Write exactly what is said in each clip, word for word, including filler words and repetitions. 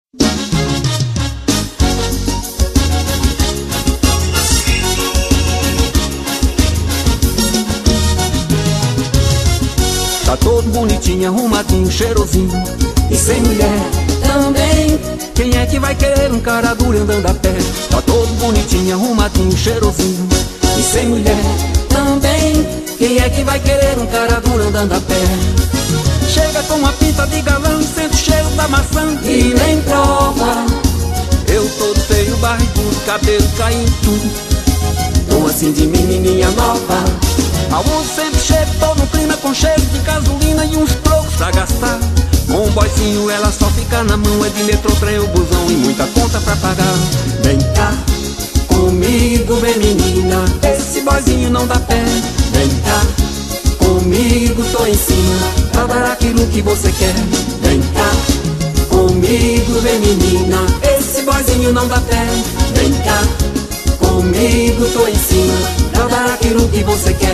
Tá todo bonitinho, arrumadinho, cheirosinho e sem mulher também. Quem é que vai querer um cara duro andando a pé? Tá todo bonitinho, arrumadinho, cheirosinho e sem mulher também. Quem é que vai querer um cara duro andando a pé? Chega com uma pinta de galã, sente o cheiro da maçã e nem prova. Eu todo feio, barrigudo, cabelo caindo, tô assim de menininha nova. Aonde sempre chego, tô no clima com cheiro de gasolina e uns trocos pra gastar. Com um boizinho ela só fica na mão, é de metrô, trem ou busão e muita conta pra pagar. Vem cá comigo, vem menina, esse boizinho não dá pé. Vem cá comigo, tô em cima pra dar aquilo que você quer. Vem cá comigo, vem menina, esse boizinho não dá pé. Vem cá comigo, tô em cima pra dar aquilo que você quer.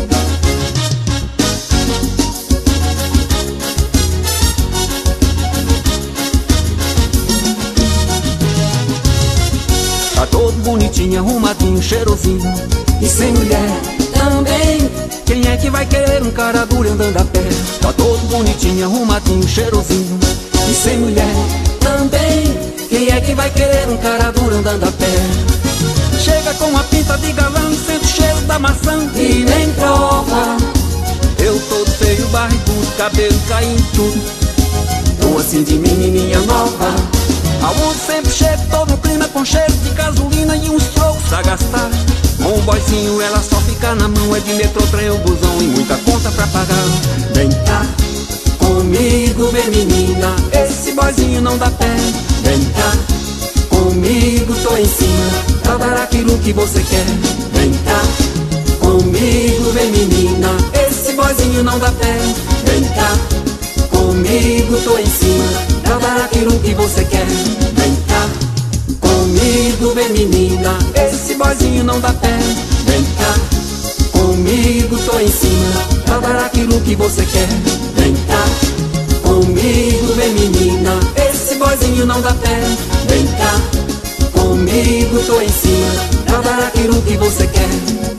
Tá todo bonitinho, arrumadinho, cheirosinho e sem mulher também. Quem é que vai querer um cara duro andando a pé? Tá todo bonitinho, arrumadinho, cheirosinho e sem mulher também. Quem é que vai querer um cara duro andando a pé? Chega com uma pinta de galã, sente o cheiro da maçã e nem prova. Eu todo feio, barrigudo, cabelo caindo, tô assim de menininha nova. Aonde sempre chego, tô no clima com cheiro de gasolina e uns trocos pra gastar. Com um boizinho ela só fica na mão, é de metrô, trem ou busão e muita conta pra pagar. Vem cá comigo, vem menina, esse boizinho não dá pé. Vem cá comigo, tô em cima pra dar aquilo que você quer. Vem cá comigo, vem menina, esse boizinho não dá pé. Vem cá comigo, tô em cima pra dar aquilo que você quer. Vem cá comigo, vem menina, esse boizinho não dá pé. Vem cá comigo, tô em cima pra dar aquilo que você quer. Vem cá comigo, vem menina, esse boizinho não dá pé. Vem cá comigo, tô em cima pra dar aquilo que você quer.